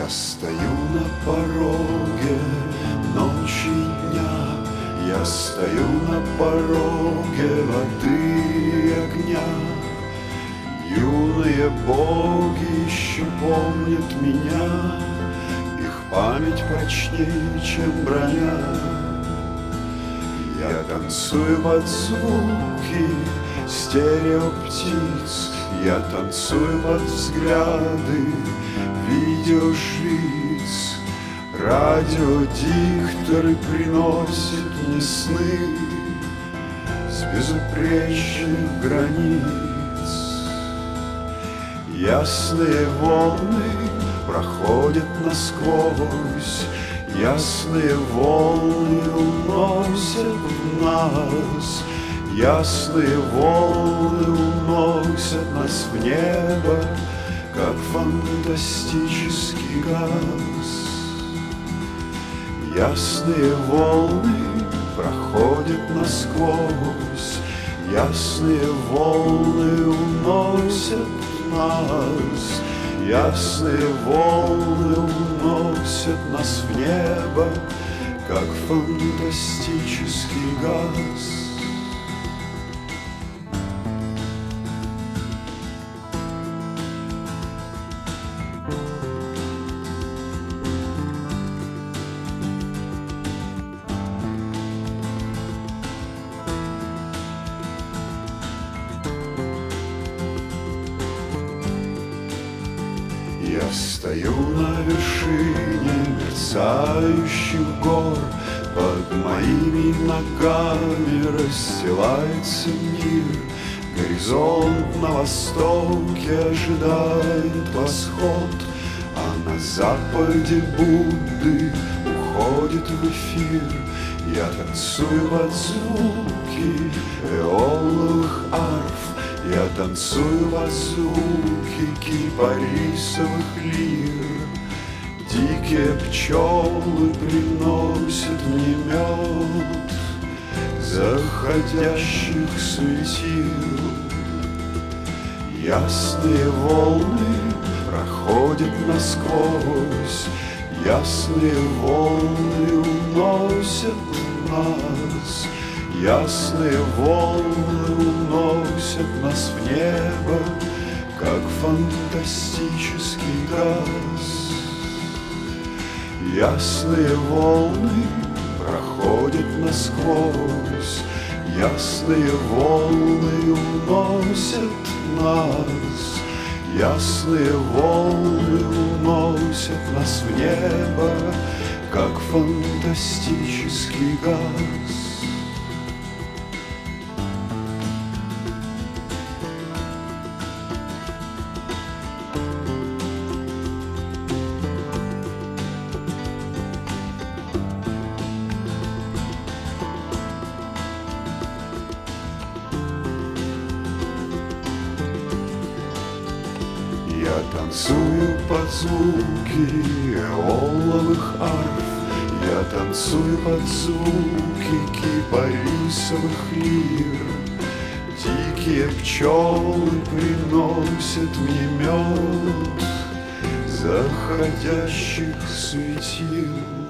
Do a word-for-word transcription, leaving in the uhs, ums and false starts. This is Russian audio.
стою на пороге ночи и дня, я стою на пороге воды и огня. Юные боги еще помнят меня, их память прочнее, чем броня. Я танцую под звуки стереоптиц, я танцую под взгляды видеошвиц. Радиодикторы приносят мне сны с безупречных границ. Ясные волны проходят насквозь, ясные волны уносят нас, ясные волны уносят нас в небо, как фантастический газ. Ясные волны проходят насквозь, ясные волны уносят нас, ясные волны уносят нас в небо, как фантастический газ. Я стою на вершине мерцающих гор, под моими ногами расстилается мир. Горизонт на востоке ожидает восход, а на западе Будды уходит в эфир. Я танцую под звуки эоловых арф, я танцую под звуки кипарисовых лир. Дикие пчелы приносят мне мед заходящих светил. Ясные волны проходят насквозь, ясные волны уносят нас, ясные волны уносят нас в небо, как фантастический газ. Ясные волны проходят насквозь, ясные волны уносят нас, ясные волны уносят нас в небо, как фантастический газ. Я танцую под звуки эоловых арф, я танцую под звуки кипарисовых лир. Дикие пчелы приносят мне мед заходящих светил.